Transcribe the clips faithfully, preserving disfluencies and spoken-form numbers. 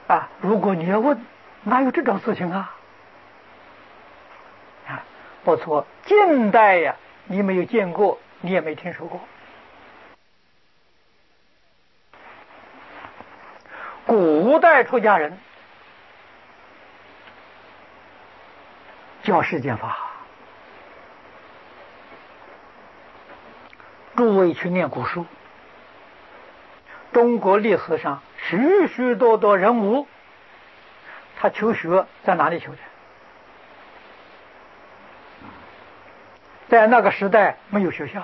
啊，如果你要问，哪有这种事情啊？啊，不错，近代呀，你没有见过，你也没听说过。古代出家人教世间法，诸位去念古书，中国历史上许许多多人物，他求学在哪里求的？在那个时代没有学校，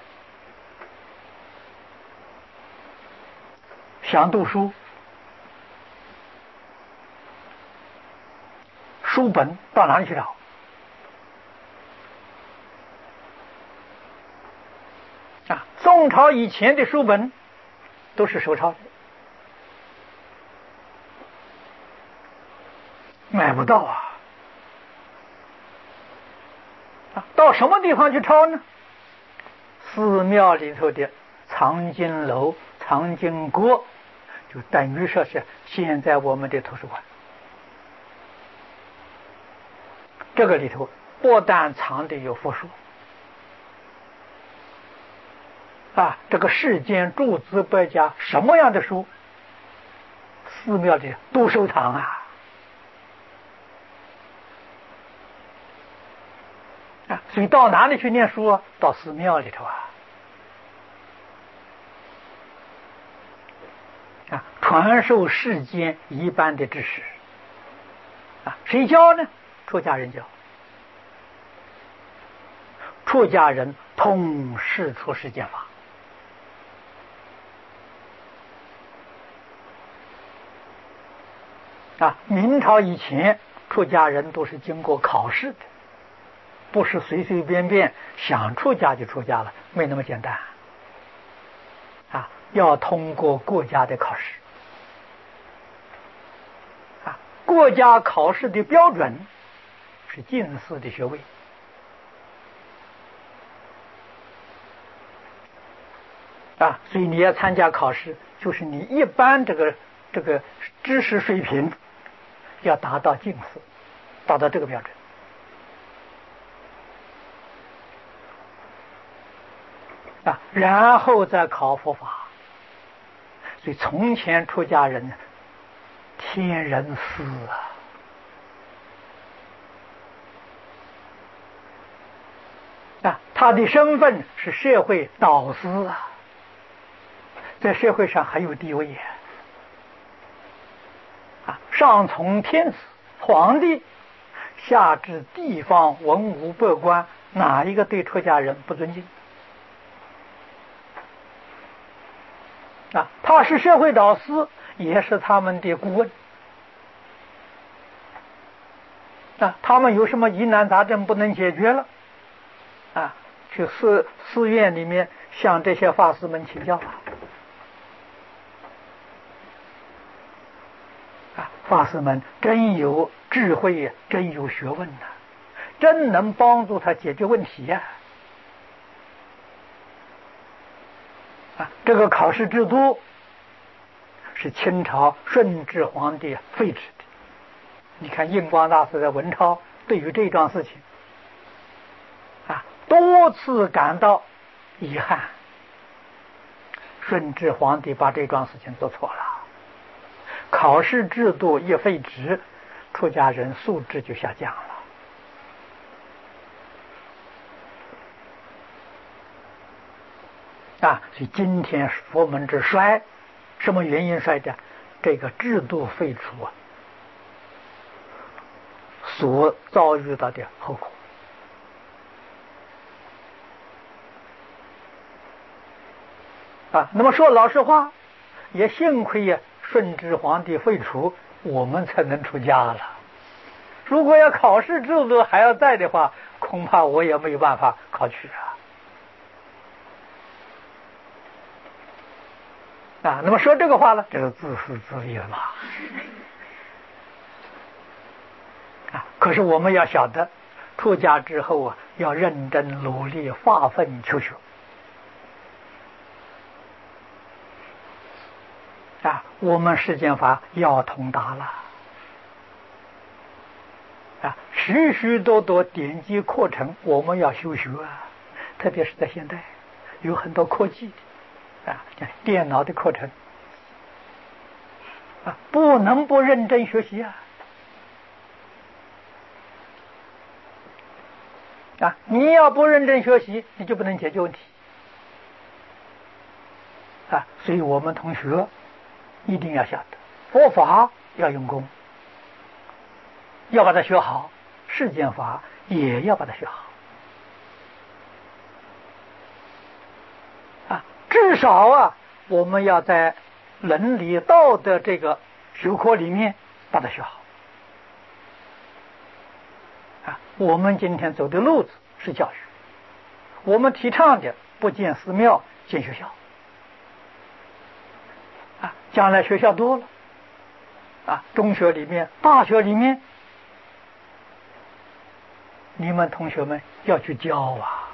想读书，书本到哪里去找？啊，宋朝以前的书本都是手抄的，买不到啊！啊，到什么地方去抄呢？寺庙里头的藏经楼、藏经阁，就等于说是现在我们的图书馆。这个里头不但藏的有佛书啊，这个世间诸子百家什么样的书，寺庙里都收藏啊。啊，所以到哪里去念书啊？到寺庙里头啊。啊，传授世间一般的知识啊，谁教呢？出家人教。出家人通世出世间法。啊，明朝以前出家人都是经过考试的，不是随随便便想出家就出家了，没那么简单。啊，要通过国家的考试。啊，国家考试的标准是进士的学位。啊，所以你要参加考试，就是你一般这个这个知识水平要达到进士，达到这个标准。啊，然后再考佛法。所以从前出家人天人师啊，啊，他的身份是社会导师啊，在社会上很有地位啊。啊，上从天子皇帝，下至地方文武百官，哪一个对出家人不尊敬？啊，他是社会导师，也是他们的顾问。啊，他们有什么疑难杂症不能解决了，啊，去寺寺院里面向这些法师们请教啊。啊，法师们真有智慧，真有学问呐、啊，真能帮助他解决问题呀、啊。啊，这个考试制度是清朝顺治皇帝废止的。你看印光大师在文钞对于这桩事情啊，多次感到遗憾。顺治皇帝把这桩事情做错了，考试制度一废止，出家人素质就下降了啊。所以今天佛门之衰，什么原因衰的？这个制度废除啊，所遭遇到的后果啊。那么说老实话，也幸亏呀、啊，顺治皇帝废除，我们才能出家了。如果要考试制度还要在的话，恐怕我也没有办法考取啊。啊，那么说这个话呢，这是自私自利了嘛。啊，可是我们要晓得，出家之后啊，要认真努力发奋求学。 啊，我们世间法要通达了啊，许许多多典籍课程我们要修学啊，特别是在现代有很多科技的啊，像电脑的课程啊，不能不认真学习啊。啊，你要不认真学习，你就不能解决问题啊！所以我们同学一定要晓得，佛法要用功，要把它学好；世间法也要把它学好啊！至少啊，我们要在伦理道德这个学科里面把它学好。我们今天走的路子是教育，我们提倡的不建寺庙，建学校啊，将来学校多了啊，中学里面、大学里面，你们同学们要去教啊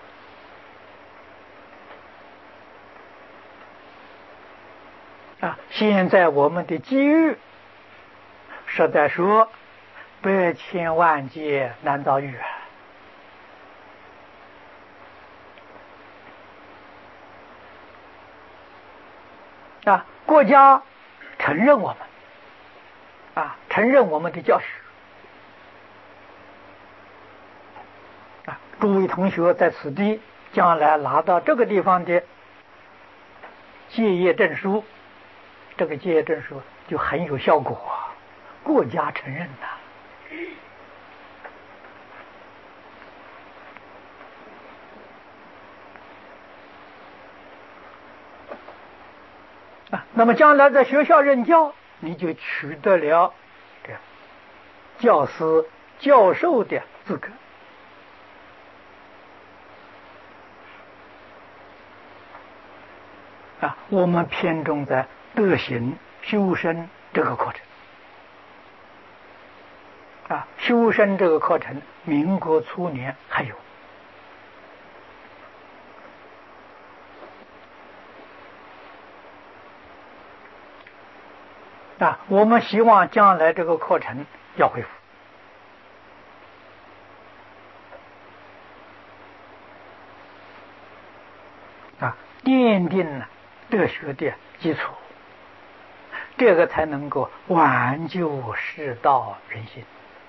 啊！现在我们的机遇，实在说百千万劫难遭遇啊！国家承认我们啊，承认我们的教学啊！诸位同学在此地将来拿到这个地方的结业证书，这个结业证书就很有效果啊，国家承认呐。啊，那么将来在学校任教，你就取得了这教师、教授的资格。啊，我们偏重在德行修身这个课程。啊，修身这个课程，民国初年还有。啊，我们希望将来这个课程要恢复。啊，奠定了德学的基础，这个才能够挽救世道人心。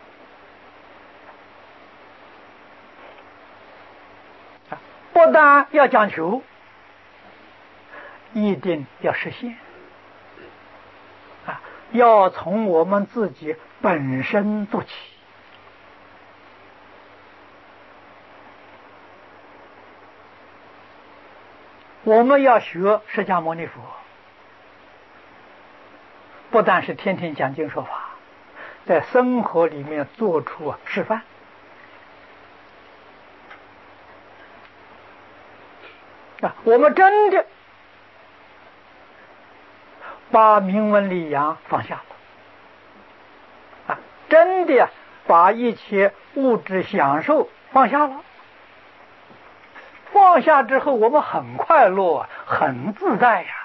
啊，不但要讲求，一定要实现。啊，要从我们自己本身做起。我们要学释迦牟尼佛，不但是天天讲经说法，在生活里面做出示范。啊，我们真的把名闻利养放下了，啊，真的把一切物质享受放下了。放下之后，我们很快乐，很自在呀！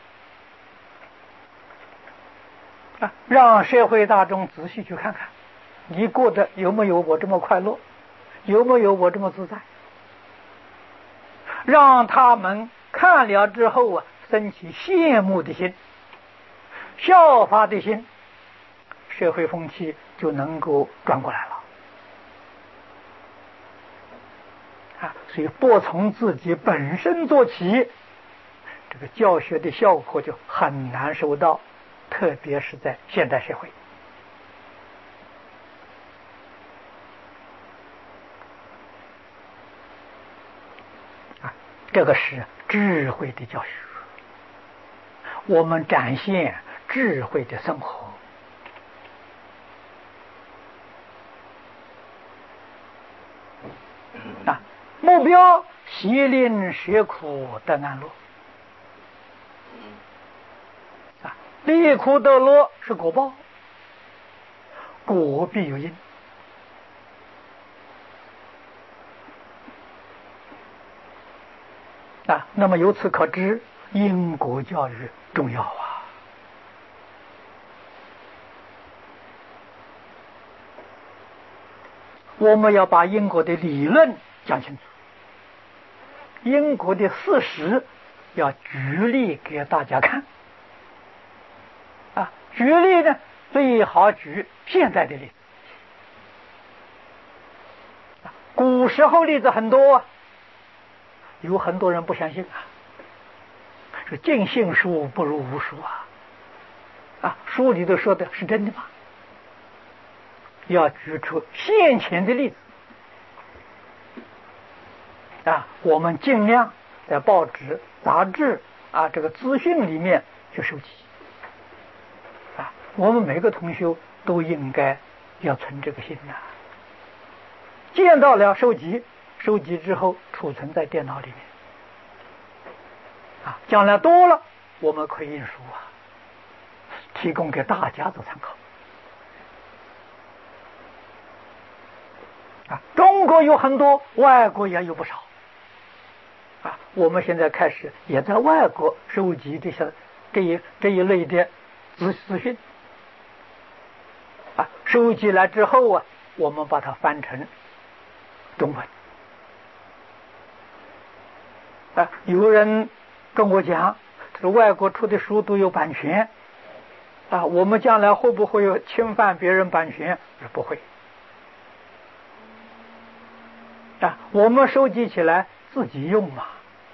啊，让社会大众仔细去看看，你过得有没有我这么快乐，有没有我这么自在？让他们看了之后啊，生起羡慕的心、效法的心，社会风气就能够转过来了。啊，所以不从自己本身做起，这个教学的效果就很难收到，特别是在现代社会。啊，这个是智慧的教学，我们展现智慧的生活。啊，目标习令学苦得安乐。啊，离苦得乐是果报，果必有因。啊，那么由此可知，因果教育重要啊。 我们要把因果的理论讲清楚，因果的事实要举例给大家看。啊，举例呢，最好举现在的例子。古时候例子很多啊，有很多人不相信啊，说尽信书不如无书啊，啊，书里头说的是真的吗？要举出现前的例子啊，我们尽量在报纸、杂志啊这个资讯里面去收集啊，我们每个同学都应该要存这个心呐、啊。见到了收集，收集之后储存在电脑里面啊，将来多了我们可以印书啊，提供给大家做参考啊。中国有很多，外国也有不少啊。我们现在开始也在外国收集这些这一这一类的资资讯啊，收集来之后啊，我们把它翻成中文啊，有人跟我讲，这外国出的书都有版权啊，我们将来会不会有侵犯别人版权？不会啊，我们收集起来自己用嘛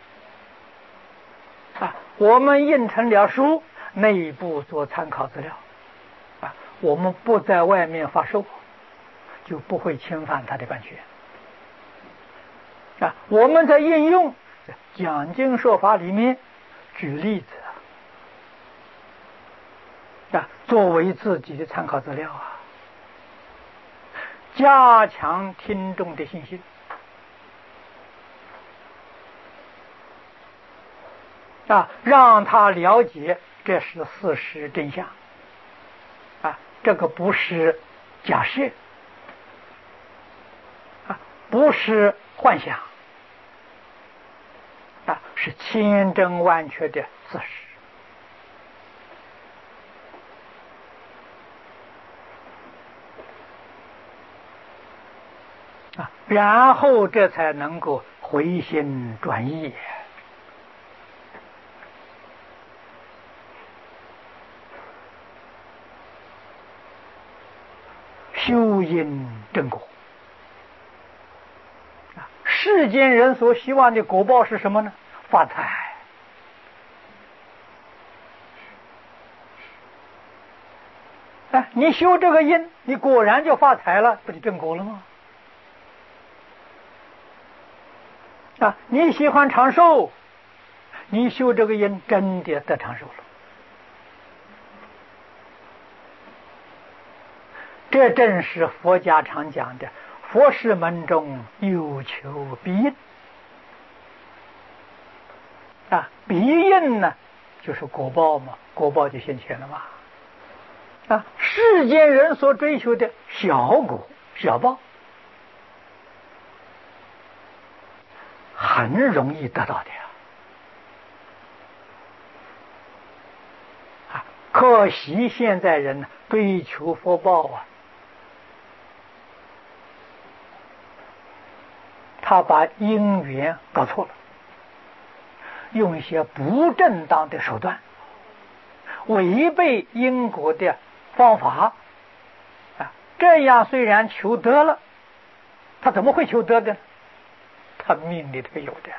啊，我们印成了书，内部做参考资料啊，我们不在外面发售，就不会侵犯它的版权。啊，我们在应用讲经说法里面举例子啊，作为自己的参考资料啊，加强听众的信心啊，让他了解这是事实真相啊，这个不是假设啊，不是幻想。啊，是千真万确的事实啊，然后这才能够回心转意，修因正果啊。世间人所希望的果报是什么呢？发财啊！你修这个因，你果然就发财了，不就正果了吗？啊，你喜欢长寿，你修这个因，真的得长寿了。这正是佛家常讲的佛事门中有求必应啊，必应呢就是果报嘛，果报就现前了嘛。啊，世间人所追求的小果小报，很容易得到的啊。可惜现在人追求福报啊，他把因缘搞错了，用一些不正当的手段，违背因果的方法啊，这样虽然求得了，他怎么会求得的？他命里头有的，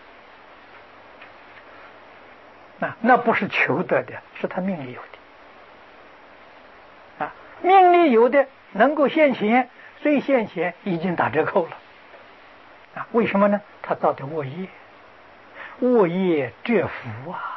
那那不是求得的，是他命里有的啊，命里有的能够现前，虽现前已经打折扣了啊，为什么呢？他造的恶业，恶业折福啊。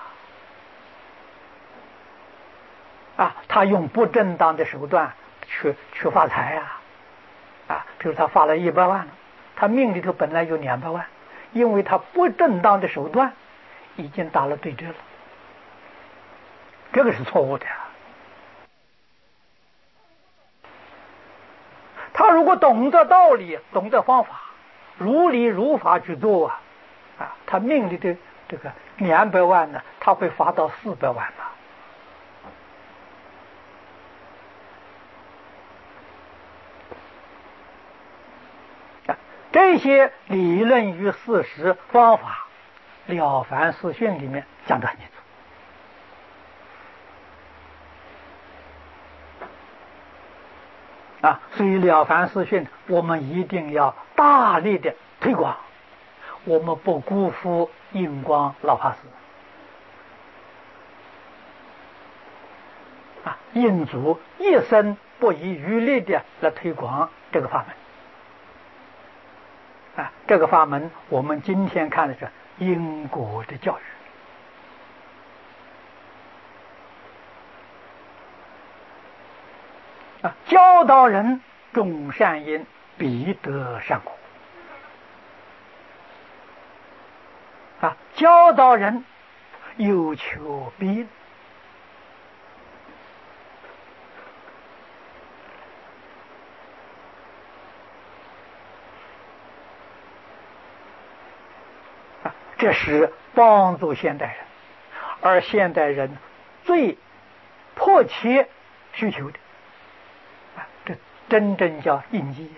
啊，他用不正当的手段去去发财啊，啊，比如他发了一百万了，他命里头本来有两百万，因为他不正当的手段已经打了对折了，这个是错误的。他如果懂得道理，懂得方法，如理如法去做啊，啊，他命里的这个两百万呢，他会发到四百万了。 这些理论与事实方法，《了凡四训》里面讲得很清楚。啊，所以《了凡四训》我们一定要大力的推广，我们不辜负印光老法师。啊，印祖一生不遗余力的来推广这个法门。啊，这个法门我们今天看的是因果的教育。啊，教导人种善因，必得善果。啊，教导人有求必应。啊，这是帮助现代人，而现代人最迫切需求的。这真正叫印记。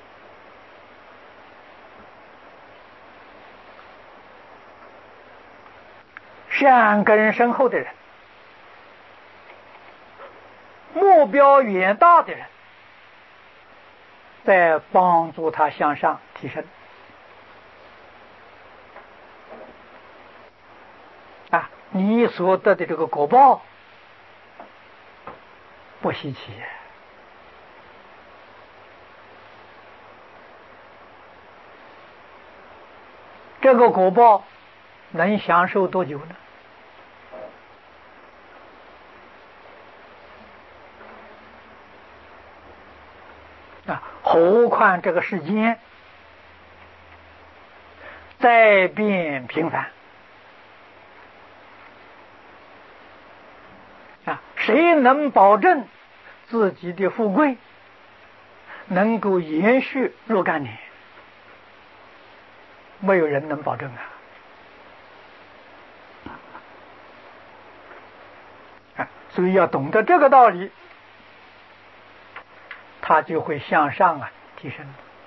善根深厚的人，目标远大的人，在帮助他向上提升。啊，你所得的这个果报不稀奇。这个果报能享受多久呢？啊，何况这个世间灾变频繁啊，谁能保证自己的富贵能够延续若干年？没有人能保证啊！啊，所以要懂得这个道理，他就会向上啊提升。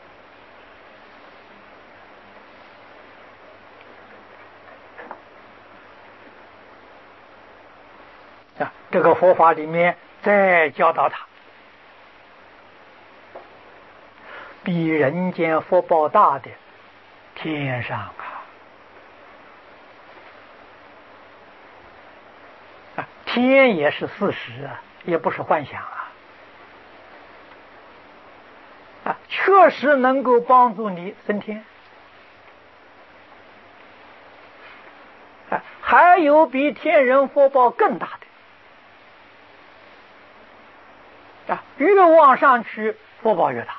啊，这个佛法里面再教导他，比人间福报大的天上啊，啊，天也是事实啊，也不是幻想啊，啊，确实能够帮助你升天。啊，还有比天人福报更大的，啊，越往上去福报越大。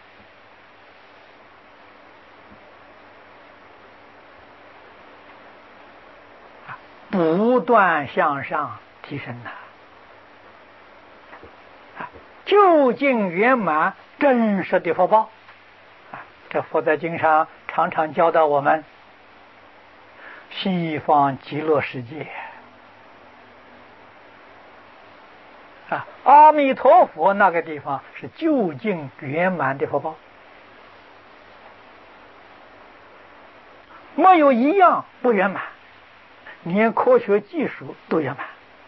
不断向上提升呐、啊，究竟圆满真实的福报啊！这佛在经上常常教导我们，西方极乐世界啊，阿弥陀佛那个地方是究竟圆满的福报，没有一样不圆满。连科学技术都圆满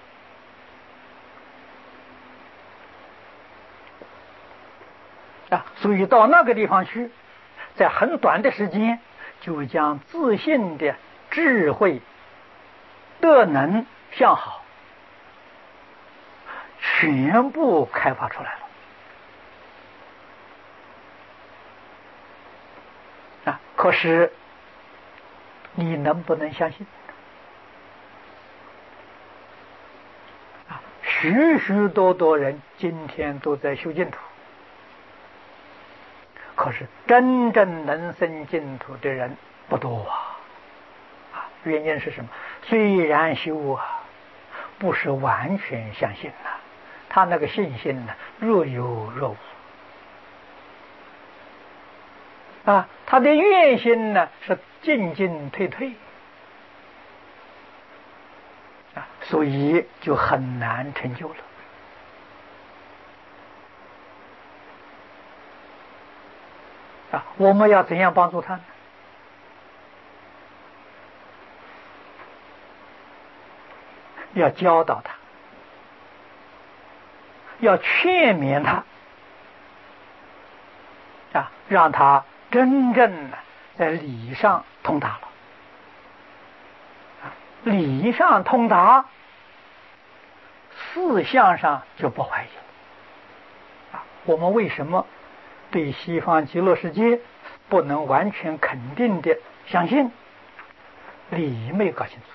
啊！所以到那个地方去，在很短的时间就将自信的智慧、德能、相好全部开发出来了啊！可是你能不能相信？许许多多人今天都在修净土，可是真正能生净土的人不多啊！啊，原因是什么？虽然修啊，不是完全相信呐、啊，他那个信心呢，若有若无啊，他的愿心呢是进进退退。啊，所以就很难成就了。 啊，我们要怎样帮助他呢？要教导他，要劝勉他，啊，让他真正的在理上通达了。理上通达，思想上就不怀疑了。啊，我们为什么对西方极乐世界不能完全肯定的相信？理没搞清楚。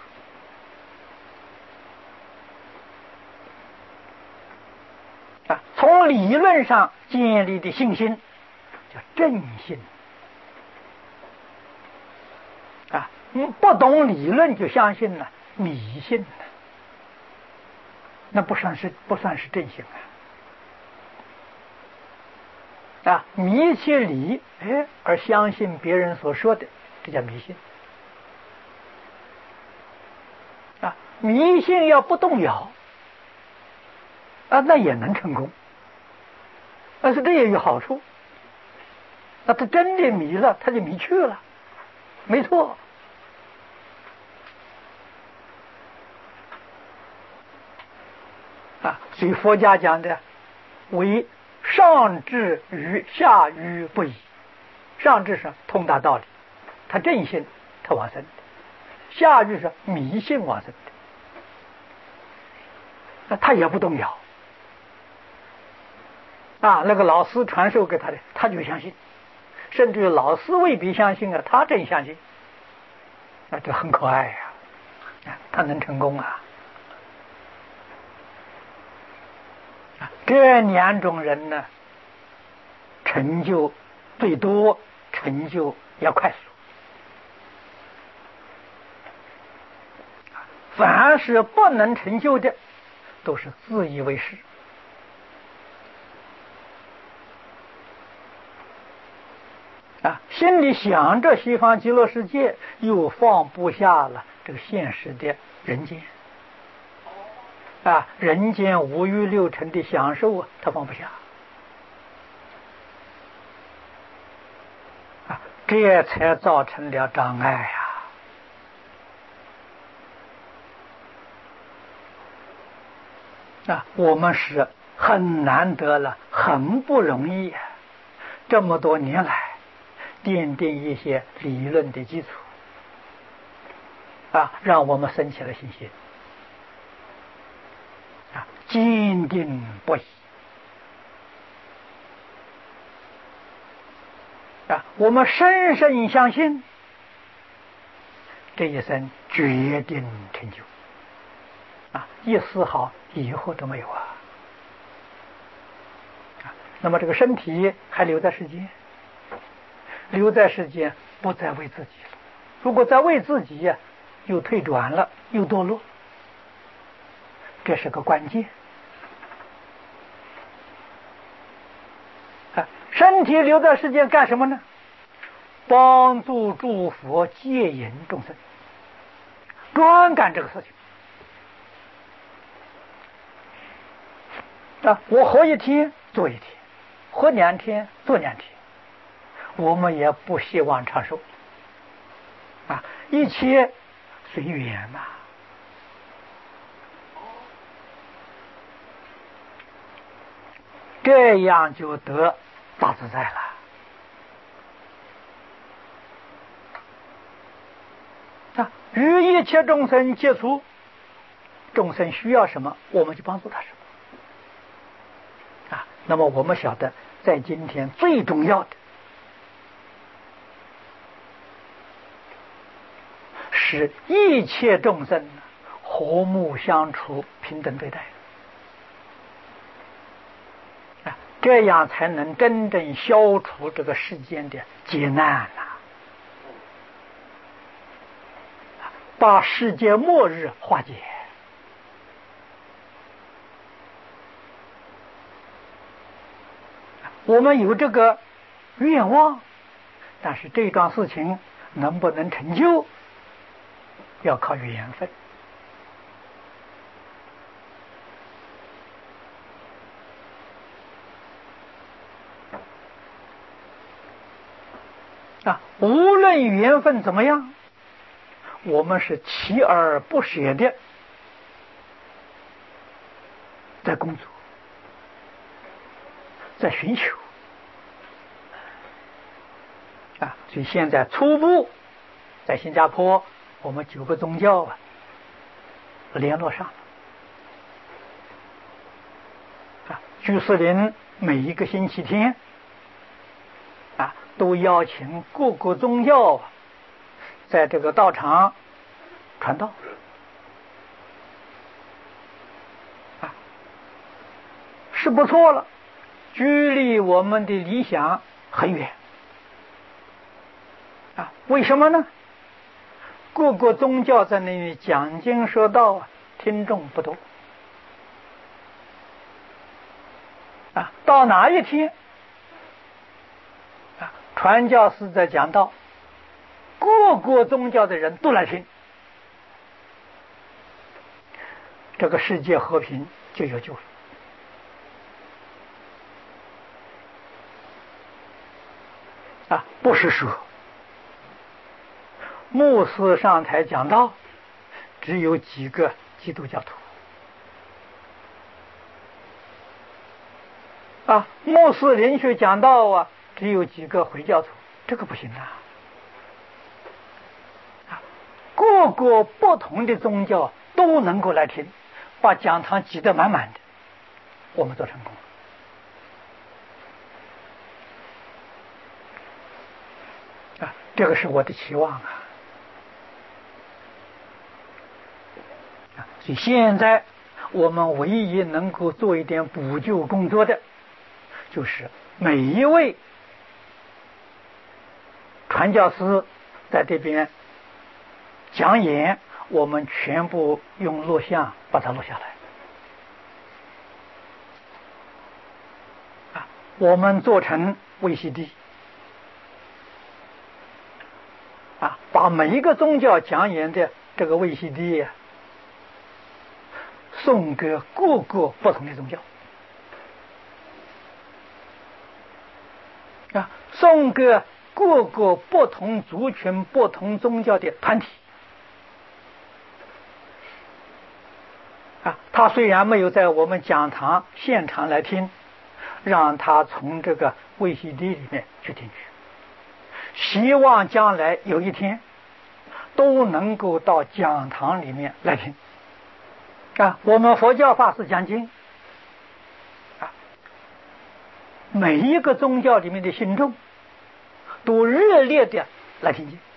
啊，从理论上建立的信心叫正信。啊，你不懂理论就相信了，迷信了，那不算是不算是正信啊！啊，迷其理，哎，而相信别人所说的，这叫迷信。啊，迷信要不动摇。啊，那也能成功，但是这也有好处。那他真的迷了，他就迷去了，没错。啊，所以佛家讲的为上智与下愚不移。上智是通达道理，他正信，他往生的；下愚是迷信往生的，那他也不动摇。啊，那个老师传授给他的，他就相信，甚至于老师未必相信啊，他真相信，啊，这很可爱呀、啊，啊，他能成功啊！啊，这两种人呢，成就最多，成就要快速。凡是不能成就的，都是自以为是。啊，心里想着西方极乐世界，又放不下了这个现实的人间。啊，人间五欲六尘的享受啊，他放不下。啊，这才造成了障碍呀、啊。啊，我们是很难得了，很不容易啊，这么多年来奠定一些理论的基础，啊，让我们生起了信心，啊，坚定不移，啊，我们深深相信这一生决定成就，啊，一丝毫疑惑都没有啊。啊，那么这个身体还留在世间。留在世间，不再为自己了。如果再为自己呀，又退转了，又堕落，这是个关键。啊，身体留在世间干什么呢？帮助诸佛戒引众生，专干这个事情。啊，我活一天做一天，活两天做两天。我们也不希望长寿啊，一切随缘嘛。这样就得大自在了。啊，与一切众生接触，众生需要什么，我们就帮助他什么。啊，那么我们晓得，在今天最重要的使一切众生和睦相处，平等对待，啊，这样才能真正消除这个世间的劫难呐、啊，把世界末日化解。我们有这个愿望，但是这桩事情能不能成就，要靠缘分。 啊，无论缘分怎么样，我们是锲而不舍的在工作，在寻求啊。所以现在初步在新加坡，我们九个宗教啊联络上了啊。居士林每一个星期天啊，都邀请各个宗教在这个道场传道啊，是不错了，距离我们的理想很远啊。为什么呢？各个宗教在那里讲经说道啊，听众不多啊。到哪一天啊，传教士在讲道，各个宗教的人都来听，这个世界和平就有救了啊。不是说牧师上台讲道，只有几个基督教徒啊，穆斯林去讲道啊，只有几个回教徒，这个不行啊。各个不同的宗教都能够来听，把讲堂挤得满满的，我们做成功了啊，这个是我的期望啊。所以现在我们唯一能够做一点补救工作的，就是每一位传教士在这边讲演，我们全部用录像把它录下来啊，我们做成 V C D 啊，把每一个宗教讲演的这个 V C D 啊送给各个不同的宗教啊，送给各个不同族群、不同宗教的团体啊。他虽然没有在我们讲堂现场来听，让他从这个 V C D 里面去听去，希望将来有一天都能够到讲堂里面来听啊。我们佛教法师讲经啊，每一个宗教里面的信众都热烈的来听经，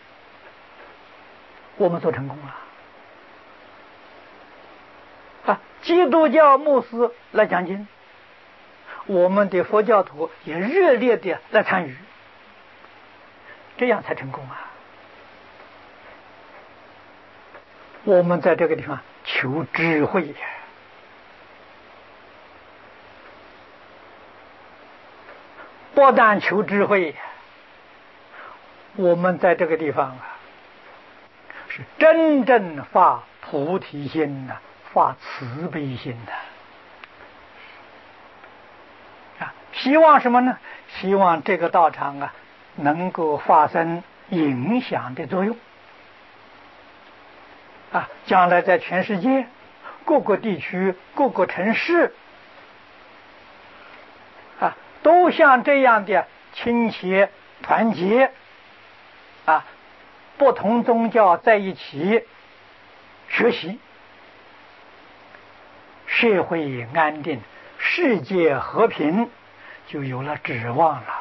我们做成功了啊。基督教牧师来讲经，我们的佛教徒也热烈的来参与，这样才成功啊。我们在这个地方求智慧呀，不但求智慧，我们在这个地方啊，是真正发菩提心呐、啊，发慈悲心呐、啊，啊，希望什么呢？希望这个道场啊，能够发生影响的作用啊，将来在全世界各个地区、各个城市啊，都像这样的亲切团结啊，不同宗教在一起学习，社会安定，世界和平，就有了指望了。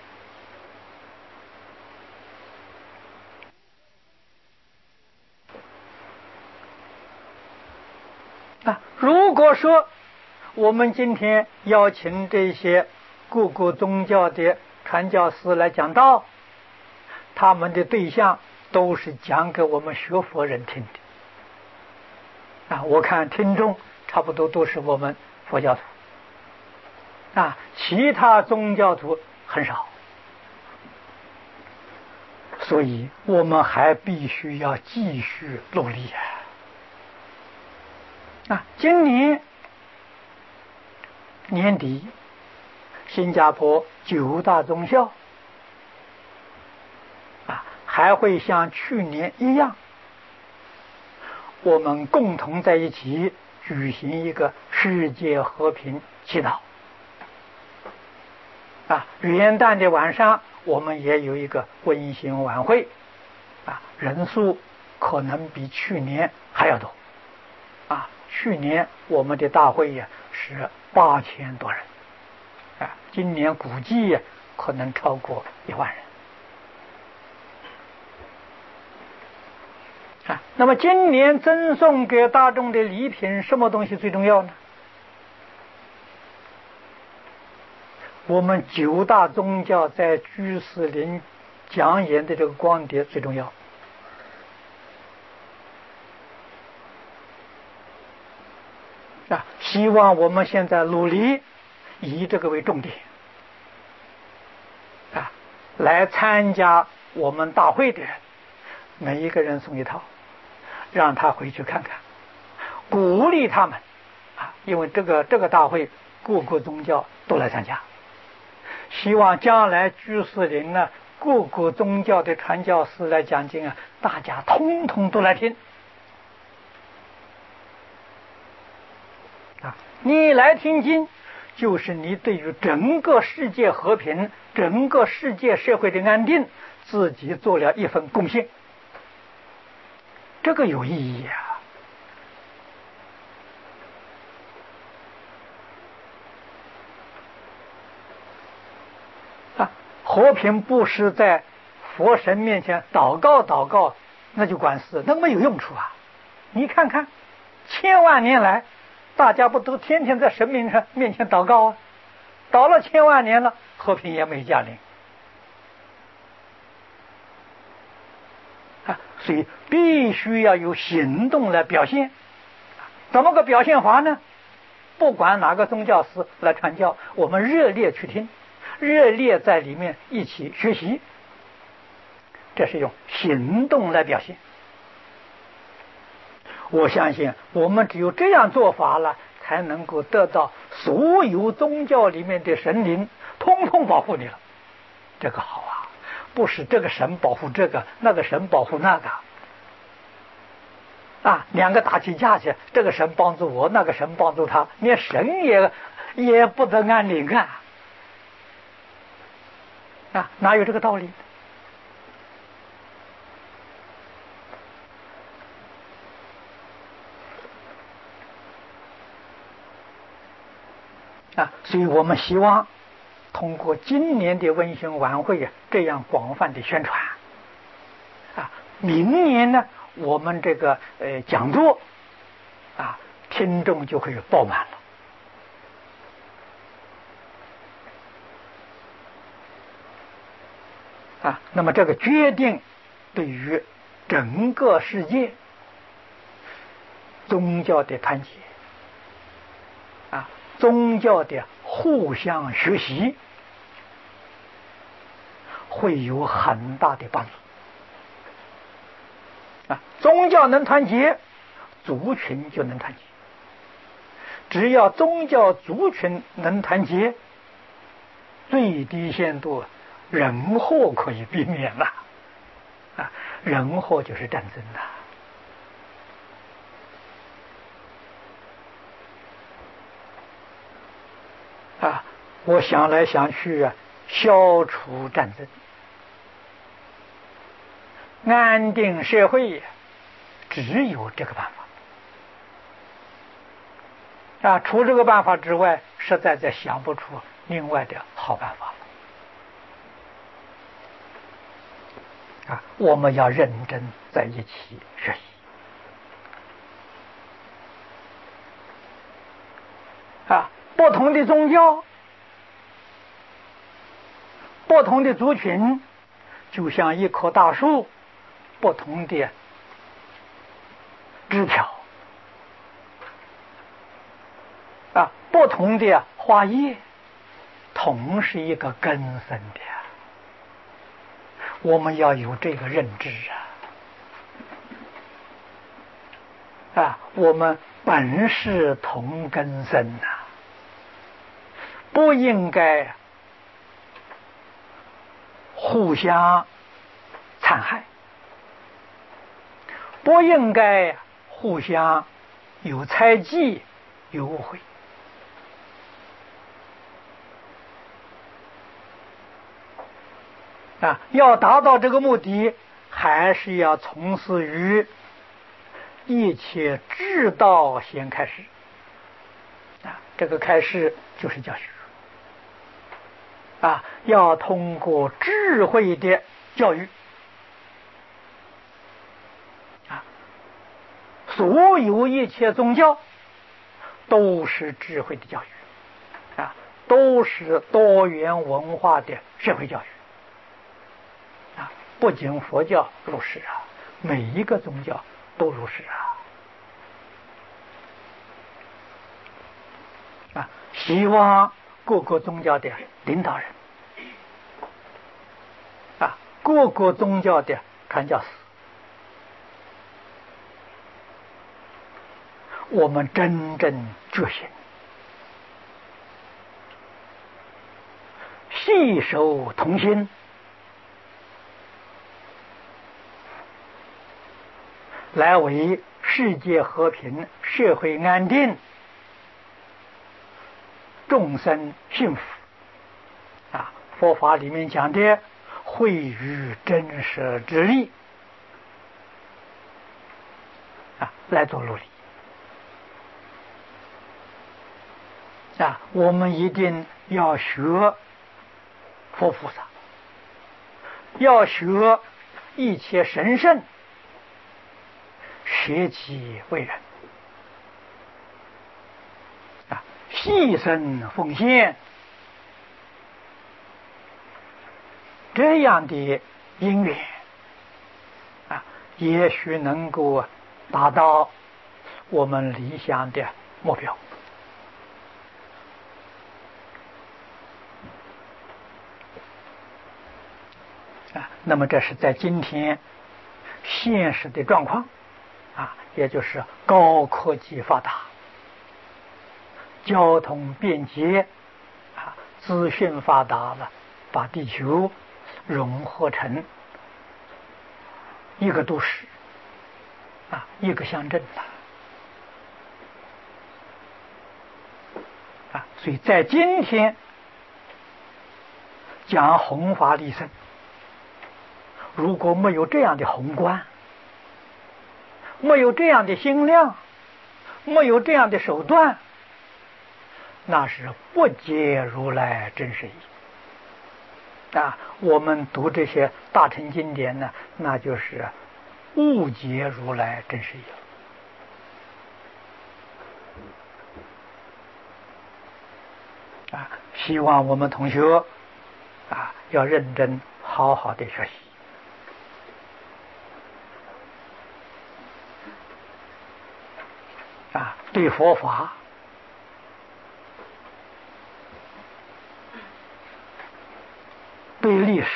啊，如果说我们今天邀请这些各个宗教的传教士来讲道，他们的对象都是讲给我们学佛人听的啊。我看听众差不多都是我们佛教徒啊，其他宗教徒很少，所以我们还必须要继续努力啊。啊，今年年底，新加坡九大宗教还会像去年一样，我们共同在一起举行一个世界和平祈祷。啊，元旦的晚上我们也有一个温馨晚会，啊，人数可能比去年还要多。啊，去年我们的大会呀是八千多人，啊，今年估计可能超过一万人。啊，那么今年赠送给大众的礼品，什么东西最重要呢？我们九大宗教在居士林讲演的这个光碟最重要。啊，希望我们现在努力以这个为重点，啊，来参加我们大会的人，每一个人送一套，让他回去看看，鼓励他们，啊，因为这个这个大会各个宗教都来参加。希望将来居士林呢，各个宗教的传教士来讲经啊，大家通通都来听。啊，你来听经，就是你对于整个世界和平、整个世界社会的安定，自己做了一份贡献，这个有意义啊。和平不是在佛神面前祷告祷告，那就管事，那没有用处啊！你看看，千万年来，大家不都天天在神明上面前祷告啊？祷了千万年了，和平也没降临啊！所以必须要有行动来表现。怎么个表现法呢？不管哪个宗教师来传教，我们热烈去听。热烈在里面一起学习，这是用行动来表现。我相信我们只有这样做法了，才能够得到所有宗教里面的神灵通通保护你了。这个好啊，不是这个神保护这个，那个神保护那个啊，两个打起架去，这个神帮助我，那个神帮助他，连神也也不得安宁啊！啊，哪有这个道理？啊，所以我们希望通过今年的温馨晚会啊，这样广泛的宣传，啊，明年呢，我们这个呃讲座啊，听众就会爆满了。啊，那么这个决定对于整个世界宗教的团结，啊，宗教的互相学习，会有很大的帮助。啊，宗教能团结，族群就能团结。只要宗教族群能团结，最低限度人祸可以避免了。啊，人祸就是战争呐。啊，我想来想去啊，消除战争，安定社会，只有这个办法。啊，除这个办法之外，实在在想不出另外的好办法了。啊，我们要认真在一起学习。啊，不同的宗教，不同的族群，就像一棵大树，不同的枝条，啊，不同的花叶，同是一个根生的。我们要有这个认知啊！啊，我们本是同根生呐、啊，不应该互相残害。 不应该互相有猜忌、有误会。啊，要达到这个目的，还是要从事于一切之道先开始。啊，这个开始就是教学。啊，要通过智慧的教育。啊，所有一切宗教都是智慧的教育。啊，都是多元文化的社会教育。不仅佛教如是啊，每一个宗教都如是啊。啊，希望各个宗教的领导人啊，各个宗教的传教士，我们真正觉醒，携手同心，来为世界和平、社会安定、众生幸福啊！佛法里面讲的惠于真实之力啊，来做努力啊！我们一定要学佛菩萨，要学一切神圣，舍己为人啊，牺牲奉献，这样的因缘啊，也许能够达到我们理想的目标啊。那么这是在今天现实的状况啊，也就是高科技发达，交通便捷啊，资讯发达了，把地球融合成一个都市啊，一个乡镇啊。所以在今天讲弘法利生，如果没有这样的宏观，没有这样的心量，没有这样的手段，那是不解如来真实义啊！我们读这些大乘经典呢，那就是误解如来真实义啊！希望我们同学啊，要认真好好的学习啊，对佛法对历史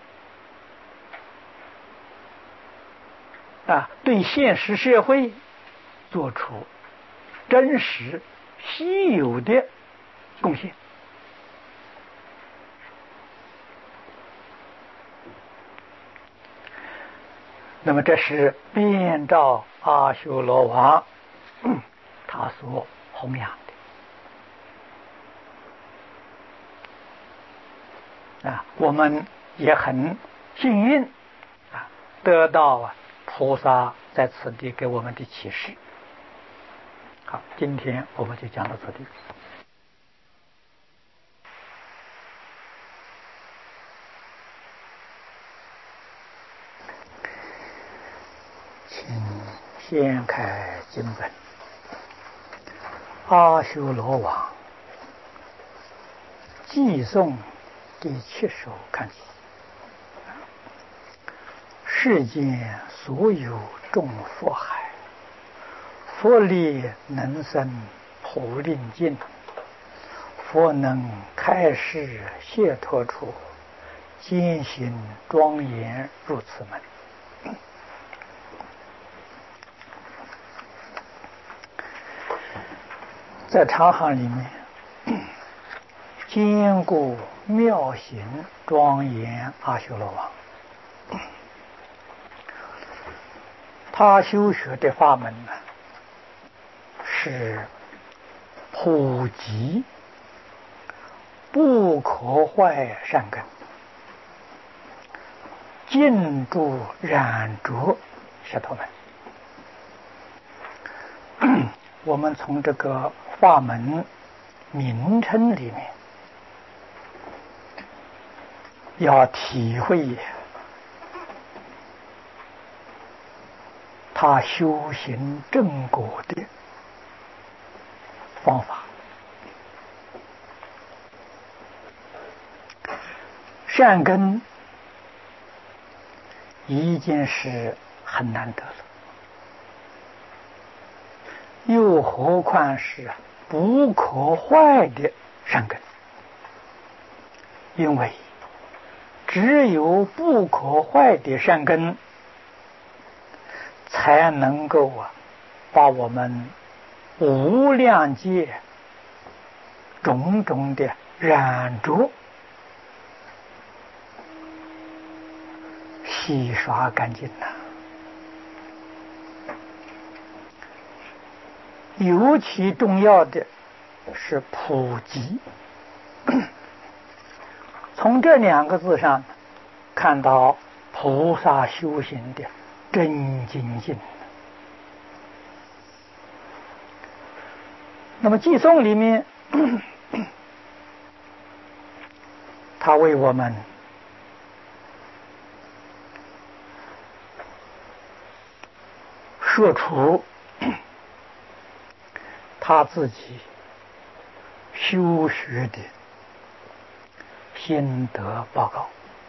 啊，对现实社会做出真实稀有的贡献。那么这是遍照阿修罗王他所弘扬的啊，我们也很幸运啊，得到啊菩萨在此地给我们的启示。好，今天我们就讲到这里。请掀开经本，阿修罗王偈颂第七首看起。世间所有众佛海，佛力能生普令尽，佛能开示解脱处，艰行庄严入此门。在长行里面，坚固妙行庄严阿修罗王， 他修学的法门呢，是普及不可坏善根，禁住染着舌头门。我们从这个法门名称里面要体会他修行正果的方法。善根已经是很难得了，又何况是不可坏的善根？因为只有不可坏的善根，才能够啊，把我们无量界种种的染着洗刷干净呐。尤其重要的是普及。从这两个字上看到菩萨修行的真精进。那么偈颂里面他为我们说出他自己修学的心得报告，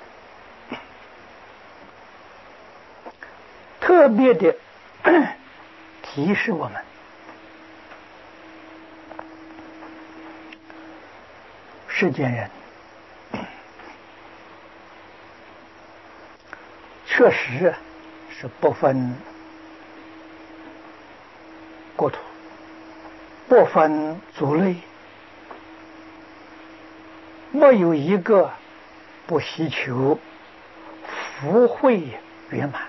特别的提示我们，世间人确实是不分国土，不分族类，没有一个不希求福慧圆满。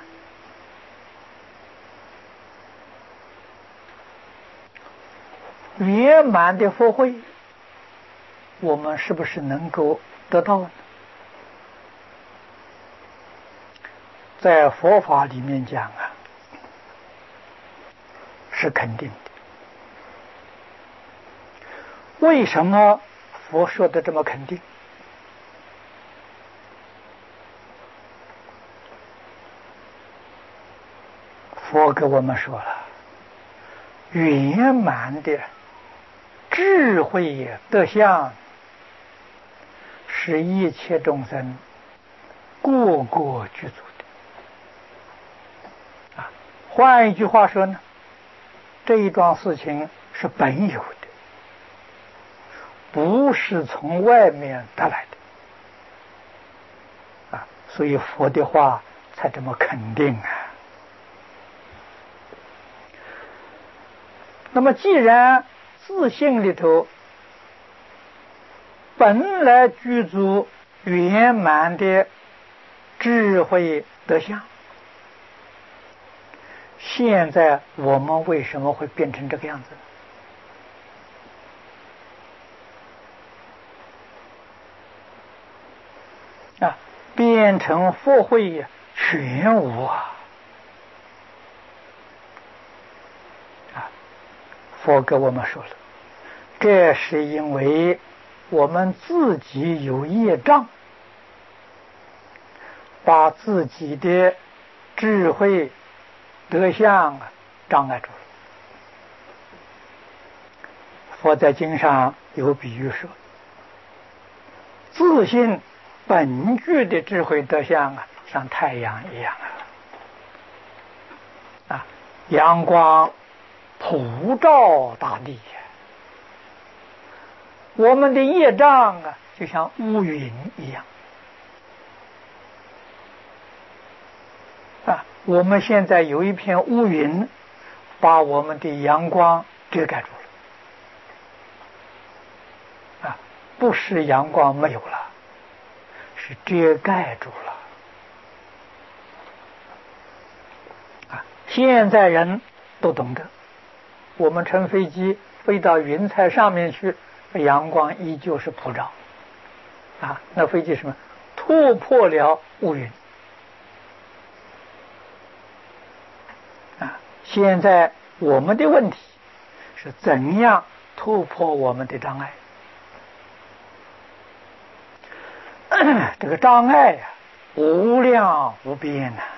圆满的福慧，我们是不是能够得到呢？在佛法里面讲啊，是肯定的。为什么佛说的这么肯定？佛给我们说了，圆满的智慧德相是一切众生个个具足的。啊，换一句话说呢，这一桩事情是本有的，不是从外面得来的。啊，所以佛的话才这么肯定啊。那么既然自性里头本来具足圆满的智慧德相，现在我们为什么会变成这个样子呢？啊，变成佛慧全无啊！啊，佛给我们说了，这是因为我们自己有业障，把自己的智慧德相障碍住了。佛在经上有比喻说，自信本具的智慧德相啊，像太阳一样啊，啊，阳光普照大地。我们的业障啊，就像乌云一样啊。我们现在有一片乌云，把我们的阳光遮盖住了啊，不是阳光没有了，是遮盖住了啊。 现在人都懂得，我们乘飞机飞到云彩上面去，阳光依旧是普照啊。那飞机什么突破了乌云啊。现在我们的问题是怎样突破我们的障碍？这个障碍呀、啊，无量无边呐、啊。